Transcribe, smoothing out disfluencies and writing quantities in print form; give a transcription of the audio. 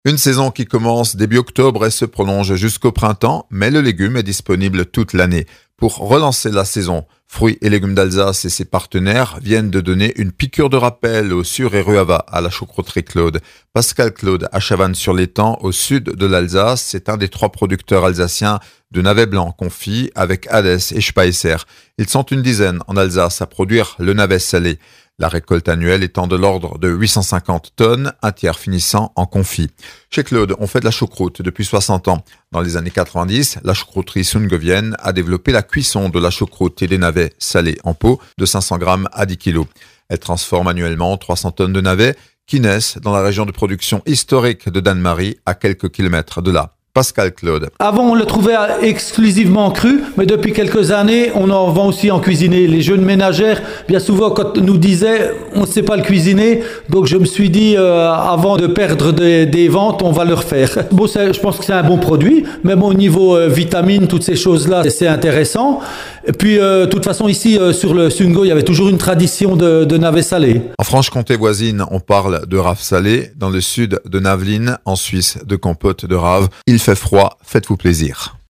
Une saison qui commence début octobre et se prolonge jusqu'au printemps, mais le légume est disponible toute l'année. Pour relancer la saison, Fruits et légumes d'Alsace et ses partenaires viennent de donner une piqûre de rappel au Sur et Ruava à la choucrouterie Claude. Pascal Claude à Chavannes-sur-l'Étang, au sud de l'Alsace, c'est un des 3 producteurs alsaciens de navets blancs confits avec Hades et Speiser. Ils sont une dizaine en Alsace à produire le navet salé. La récolte annuelle étant de l'ordre de 850 tonnes, un tiers finissant en confit. Chez Claude, on fait de la choucroute depuis 60 ans. Dans les années 90, la choucrouterie sungovienne a développé la cuisson de la choucroute et des navets salés en pot de 500 grammes à 10 kilos. Elle transforme annuellement 300 tonnes de navets qui naissent dans la région de production historique de Dannemarie à quelques kilomètres de là. Pascal Claude. Avant, on le trouvait exclusivement cru, mais depuis quelques années, on en vend aussi en cuisiné. Les jeunes ménagères, bien souvent, quand nous disaient on ne sait pas le cuisiner, donc je me suis dit, avant de perdre des ventes, on va le refaire. Bon, je pense que c'est un bon produit, même au niveau vitamines, toutes ces choses-là, c'est intéressant. Et puis, de toute façon, ici, sur le Sungo, il y avait toujours une tradition de navets salés. En Franche-Comté voisine, on parle de rave salé. Dans le sud de Naveline, en Suisse, de compote de rave. Il fait froid, faites-vous plaisir.